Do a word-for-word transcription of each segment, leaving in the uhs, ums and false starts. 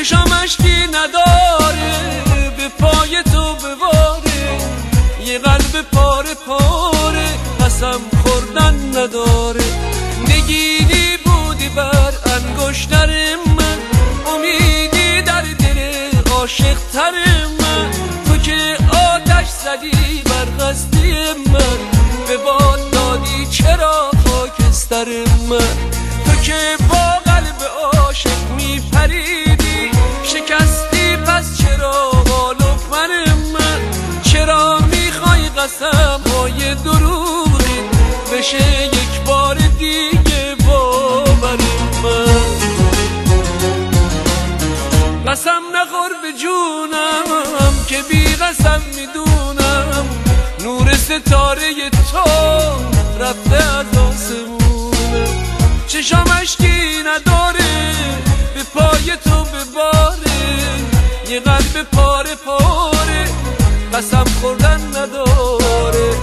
چشام اشکی نداره به پای تو بواره، یه قلب پاره پاره قسم خوردن نداره. نگینی بودی بر انگشتر من، امیدی در دل عاشق تر من. تو که آتش زدی بر قصدی من، به باد دادی چرا خاکستر من. تو که با قلب عاشق میپریدی شکستی، پس چرا غالب من من؟ چرا میخوای قسم های دروغی بشه یک بار دیگه باور من؟ قسم نخور به جونم که بی قسم میدونم نور ستاره تو رفته از آسمونم. چشام اشکی نداره به پای تو بباره، یه قلب پاره پاره قسم خوردن نداره.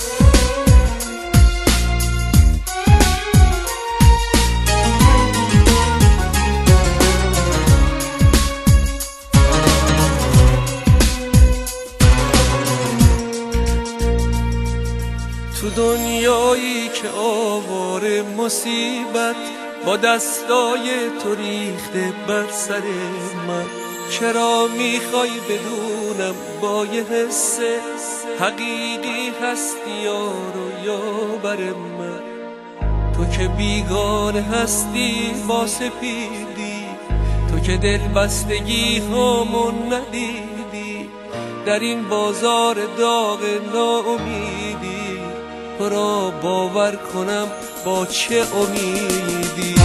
تو دنیایی که آواره مصیبت با دستای تو ریخته بر سر من، چرا میخوای بدونم با یه حس حقیقی هستی یارو یا بر من؟ تو که بیگانه هستی با سپیدی، تو که دل بستگی همون ندیدی، در این بازار داغ ناامیدی تو را باور کنم با چه امیدی؟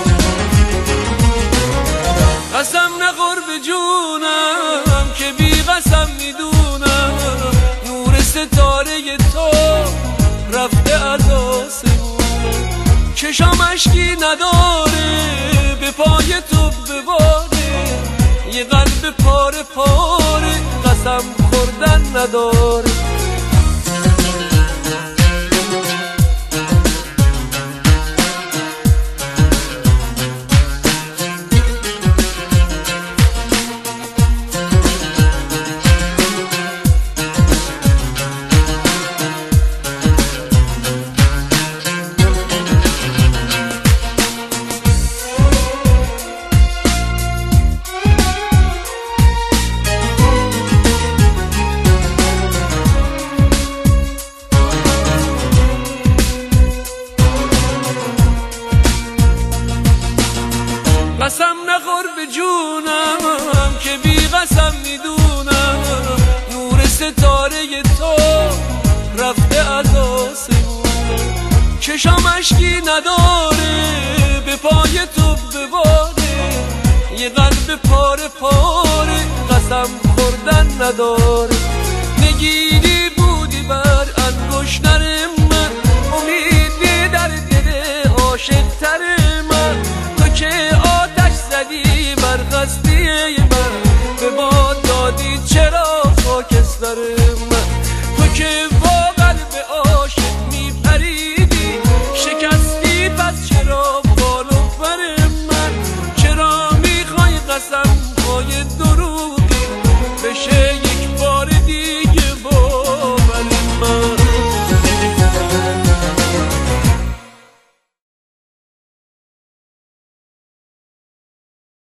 قسم نخور به جونم که بی قسم میدونم نور ستاره تو رفته از آسمونم. چشام اشکی نداره به پای تو بباره، یه قلب پاره پاره قسم خوردن نداره. قسم نخور به جونم که بی قسم میدونم نور ستاره تو رفته از آسمونم. چشام اشکی نداره به پای تو بباره، یه قلب پاره پاره قسم خوردن نداره.